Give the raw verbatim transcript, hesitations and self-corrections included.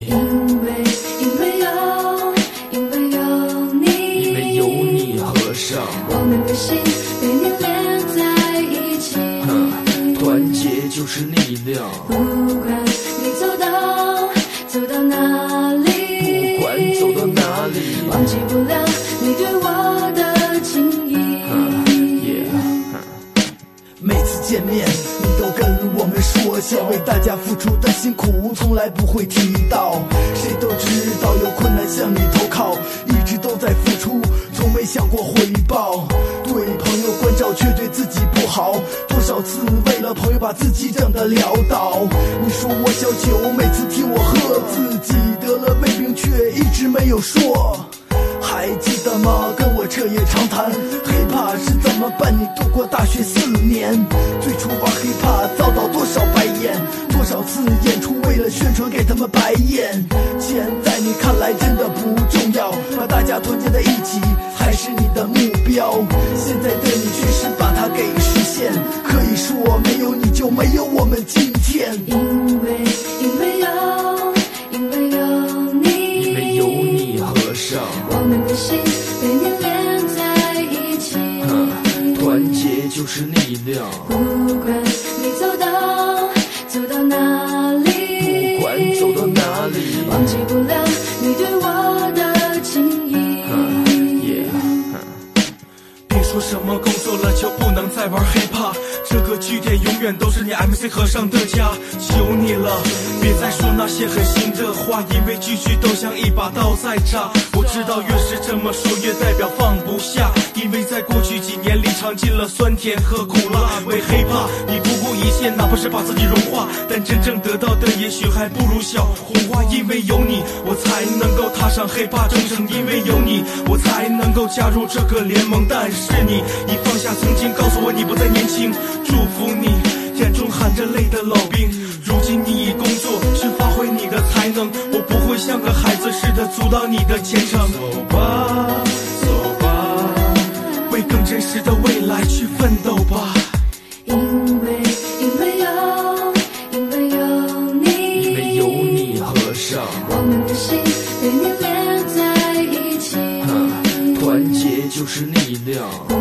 因为因为有因为有你， 因为有你和尚， 我们的心被你连在一起。 团结就是力量， 不管你走到走到哪里， 不管走到哪里， 忘记不了你对我的情谊。 每次见面你都跟我们说，想为大家付出的辛苦从来不会提到，谁都知道有困难向你投靠，一直都在付出，从没想过回报，对朋友关照却对自己不好，多少次为了朋友把自己整得潦倒。你说我小酒每次替我喝，自己得了胃病却一直没有说，还记得吗？跟我彻夜长谈hiphop是怎么伴你度过大学四年，最初玩hiphop遭到多少白眼，多少次演出为了宣传给他们白眼，钱在你看来真的不重要，把大家团结在一起才是你的目标，现在的你确实把它给实现，可以说没有你就没有我们今天。 因为因为有因为有你， 因为有你和尚， 我们的心被你连在一起。 团结就是力量， 不管你走到走到哪里， 不管走到哪里， 忘记不了你对我的情谊。 别说什么工作了就不能再玩hiphop，这个据点永远都是你 M C 和尚的家，求你了，别再说那些狠心的话，因为句句都像一把刀在扎。我知道越是这么说越代表放不下，因为在过去几年里尝尽了酸甜和苦辣，为hiphop你不顾一切，哪怕是把自己融化，但真正得到的也许还不如小红花。因为有你我才能够踏上hiphop征程，因为有你我才能够加入这个联盟，但是你已放下曾经，告诉我你不再年轻，祝福你眼中含着泪的老兵，如今你已工作去发挥你的才能，我不会像个孩子似的阻挡你的前程。走吧走吧，为更真实的未来去奋斗吧。 因为因为有因为有你， 因为有你和尚， 我们的心被你连在一起。 团结就是力量， 不